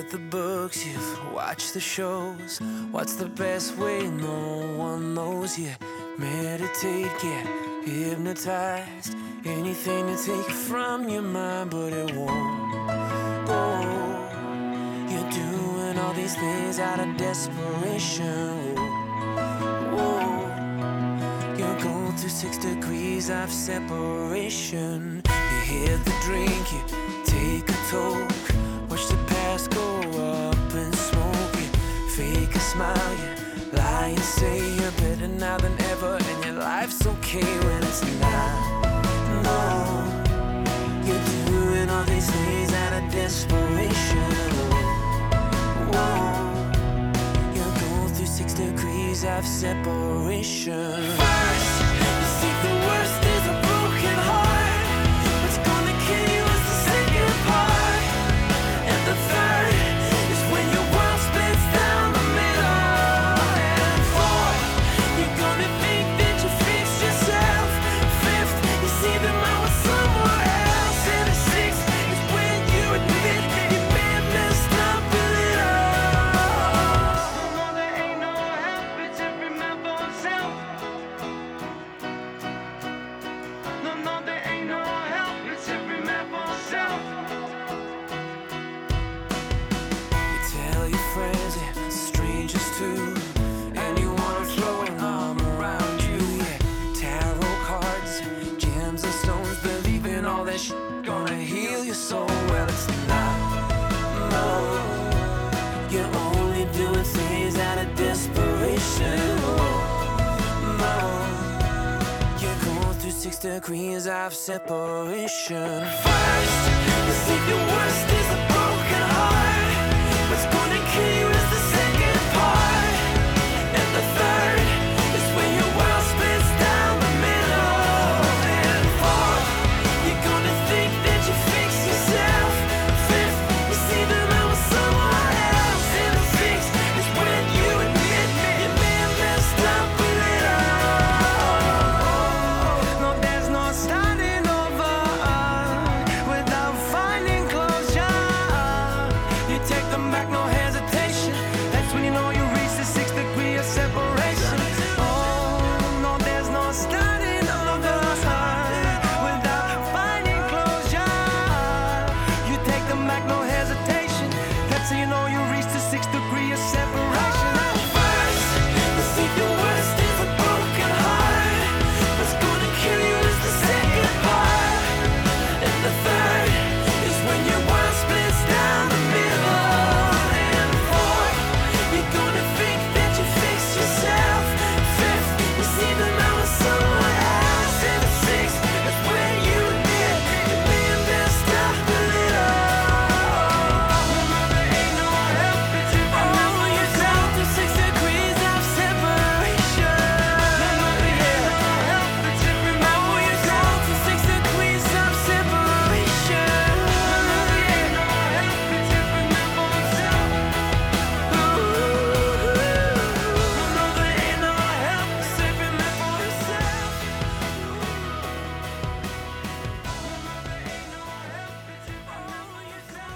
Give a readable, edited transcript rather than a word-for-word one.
read the books, you've watched the shows. What's the best way? No one knows yet. Meditate, get hypnotized. Anything to take it from your mind, but it won't go. You're doing all these things out of desperation. Whoa. You're going through 6 degrees of separation. You hit the drink, you take a toke. Watch the past go up in smoke. You fake a smile, you lie and say you're better now than ever, and your life's okay when it's not. No, you're doing all these things out of desperation. Whoa, you're going through 6 degrees of separation. First, you see the worst is a broken heart. What's gonna kill you is the second part. And the third is when your world splits down the middle. And fourth, you're gonna think that you fixed yourself. Fifth, you see them out with someone else. And the sixth is when you admit you may have messed up with it all. No, there ain't no help, it's every man for himself. No, there ain't no help, it's every man for himself. You tell your friends and strangers too, and you wanna throw an arm around you. Yeah, tarot cards, gems and stones, believing all that shit gonna heal your soul. Well, it's not. No, you're only doing things out of desperation. No, you're going through 6 degrees of separation. First, you see the worst is a